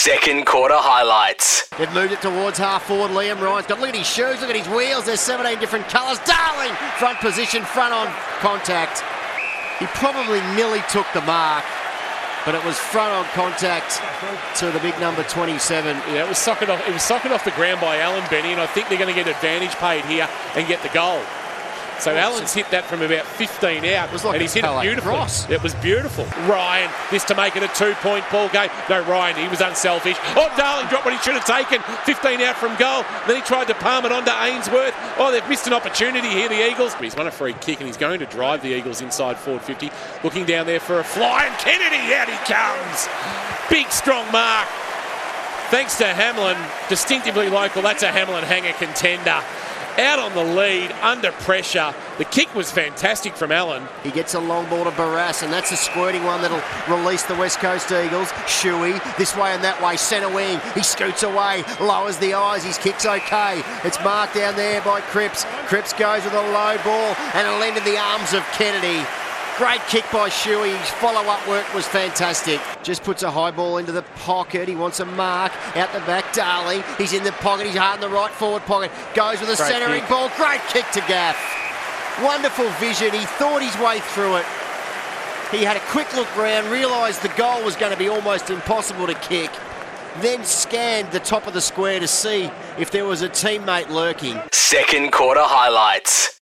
Second quarter highlights. They've moved it towards half forward. Liam Ryan's got, look at his shoes, look at his wheels. There's 17 different colours. Darling, front position, front on contact. He probably nearly took the mark, but it was front on contact to the big number 27. Yeah, it was socket off. It was socket off the ground by Allen, Benny, and I think they're going to get advantage paid here and get the goal. So Allen's hit that from about 15 out, and he's hit it beautifully. It was beautiful. Ryan, this to make it a 2-point ball game. No, Ryan, he was unselfish. Oh, Darling dropped what he should have taken. 15 out from goal. Then he tried to palm it on to Ainsworth. Oh, they've missed an opportunity here, the Eagles. He's won a free kick, and he's going to drive the Eagles inside forward 50. Looking down there for a fly, and Kennedy, out he comes. Big, strong mark. Thanks to Hamlin, distinctively local. That's a Hamlin hanger contender. Out on the lead, under pressure. The kick was fantastic from Allen. He gets a long ball to Barras, and that's a squirting one that'll release the West Coast Eagles. Shuey, this way and that way, centre wing. He scoots away, lowers the eyes, his kick's okay. It's marked down there by Cripps. Cripps goes with a low ball, and it'll end in the arms of Kennedy. Great kick by Shuey. His follow-up work was fantastic. Just puts a high ball into the pocket. He wants a mark. Out the back, Darling. He's in the pocket. He's hard in the right forward pocket. Goes with a centering ball. Great kick to Gaff. Wonderful vision. He thought his way through it. He had a quick look round, realised the goal was going to be almost impossible to kick, then scanned the top of the square to see if there was a teammate lurking. Second quarter highlights.